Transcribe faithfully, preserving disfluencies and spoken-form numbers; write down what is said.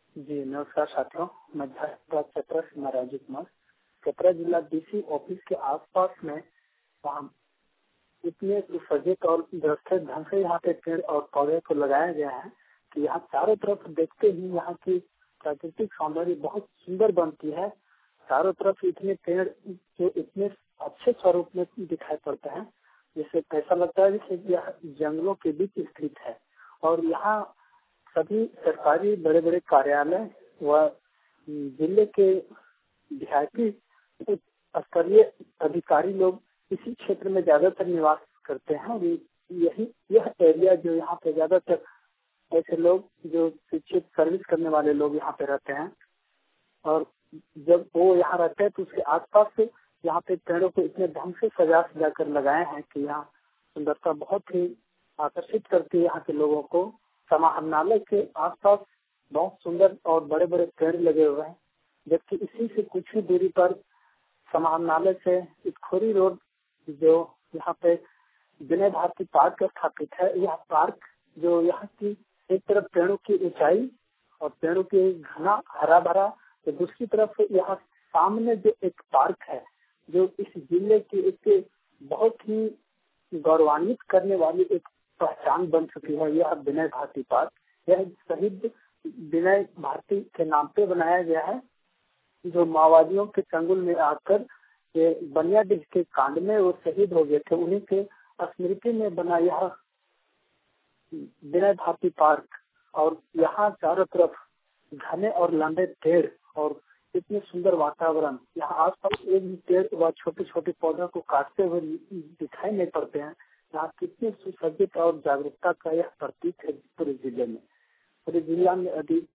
जी नमस्कार साथियों, मैं झारखंड चतरा से महाराज कुमार। चतरा जिला डीसी ऑफिस के आसपास में वहाँ इतने सुसज्जित और व्यवस्थित ढंग से यहाँ पे पेड़ और पौधे को लगाया गया है कि यहाँ चारों तरफ देखते ही यहाँ की प्राकृतिक सौंदर्य बहुत सुंदर बनती है। चारों तरफ इतने पेड़ जो इतने अच्छे स्वरूप में दिखाई पड़ते हैं, जिससे ऐसा लगता है जैसे यह जंगलों के बीच स्थित है। और यहाँ सभी सरकारी बड़े बड़े कार्यालय व जिले के विधायकी स्तरीय अधिकारी लोग इसी क्षेत्र में ज्यादातर निवास करते हैं। और यही यह एरिया जो यहाँ पे ज्यादातर ऐसे लोग जो शिक्षित सर्विस करने वाले लोग यहाँ पे रहते हैं, और जब वो यहाँ रहते हैं तो उसके आसपास से यहाँ पे पेड़ों को इतने ढंग से सजा सजा कर लगाए हैं कि यहाँ सुंदरता बहुत ही आकर्षित करती है यहाँ के लोगों को। समाहरणालय के आसपास बहुत सुंदर और बड़े बड़े पेड़ लगे हुए हैं, जबकि इसी से कुछ ही दूरी पर समाहरणालय से इटखोरी रोड जो यहाँ पे विनय भारती पार्क स्थापित है। यह पार्क जो यहाँ की एक तरफ पेड़ों की ऊंचाई और पेड़ों की घना हरा भरा, तो दूसरी तरफ यहाँ सामने जो एक पार्क है जो इस जिले की एक बहुत ही गौरवान्वित करने वाली एक पहचान बन चुकी है। यह विनय भारती पार्क, यह शहीद विनय भारती के नाम पे बनाया गया है, जो माओवादियों के चंगुल में आकर ये बनियाडीह के कांड में वो शहीद हो गए थे। उन्हीं के स्मृति में बना यह विनय भारती पार्क। और यहाँ चारों तरफ घने और लंबे पेड़ और इतने सुंदर वातावरण, यहाँ आसपास एक भी पेड़ व छोटे छोटे पौधों को काटते हुए दिखाई नहीं पड़ते हैं। यहाँ कितनी सुसज्जित और जागरूकता का यह प्रतीक है पूरे जिले में। पूरे जिला में अभी